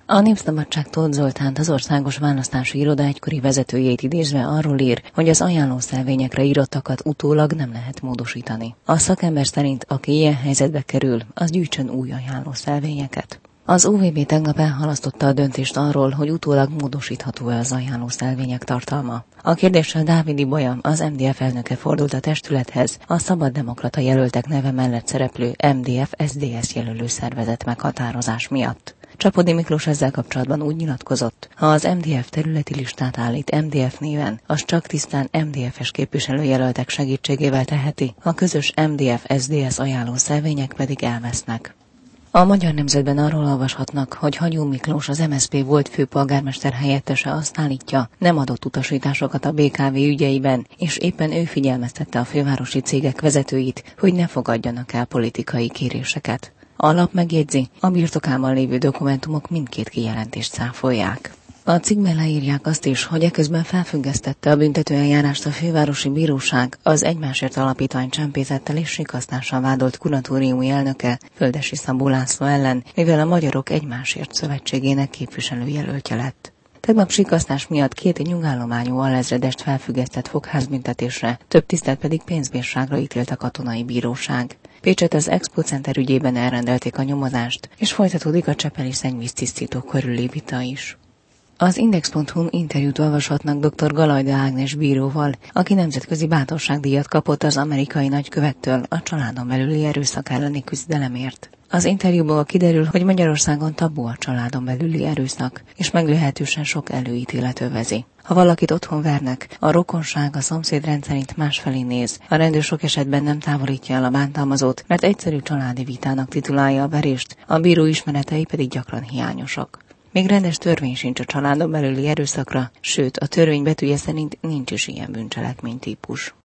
A Népszabadság Tóth Zoltánt, az Országos Választási Iroda egykori vezetőjét idézve arról ír, hogy az ajánlószelvényekre írottakat utólag nem lehet módosítani. A szakember szerint, aki ilyen helyzetbe kerül, az gyűjtsön új ajánlószelvényeket. Az OVB tegnap elhalasztotta a döntést arról, hogy utólag módosítható-e az ajánlószelvények tartalma. A kérdéssel Dávid Ibolya, az MDF elnöke fordult a testülethez, a szabaddemokrata jelöltek neve mellett szereplő MDF-SZDSZ jelölő szervezet meghatározás miatt. Csapody Miklós ezzel kapcsolatban úgy nyilatkozott, ha az MDF területi listát állít MDF néven, az csak tisztán MDF-es képviselőjelöltek segítségével teheti, a közös MDF-SZDSZ ajánlószelvények pedig elvesznek. A Magyar Nemzetben arról olvashatnak, hogy Hagyó Miklós, az MSZP volt főpolgármester helyettese azt állítja, nem adott utasításokat a BKV ügyeiben, és éppen ő figyelmeztette a fővárosi cégek vezetőit, hogy ne fogadjanak el politikai kéréseket. A lap megjegyzi, a birtokában lévő dokumentumok mindkét kijelentést cáfolják. A cikkben leírják azt is, hogy eközben felfüggesztette a büntetőeljárást a fővárosi bíróság az Egymásért Alapítvány csempészettel és sikasztással vádolt kuratóriumi elnöke, Földessy Szabó László ellen, mivel a Magyarok Egymásért Szövetségének képviselőjelöltje lett. Tegnap sikasztás miatt 2 nyugállományú alezredest felfüggesztett fogházbüntetésre, több tisztet pedig pénzbírságra ítélt a katonai bíróság. Pécset az Expo Center ügyében elrendelték a nyomozást, és folytatódik a csepeli szennyvíztisztító körüli vita is. Az Index.hu-n interjút olvashatnak dr. Galajda Ágnes bíróval, aki nemzetközi bátorságdíjat kapott az amerikai nagykövettől a családon belüli erőszak elleni küzdelemért. Az interjúból kiderül, hogy Magyarországon tabu a családon belüli erőszak, és meglehetősen sok előítélet övezi. Ha valakit otthon vernek, a rokonság, a szomszéd rendszerint másfelé néz. A rendőr sok esetben nem távolítja el a bántalmazót, mert egyszerű családi vitának titulálja a verést, a bíró ismeretei pedig gyakran hiányosak. Még rendes törvény sincs a családon belüli erőszakra, sőt, a törvény betűje szerint nincs is ilyen bűncselekménytípus.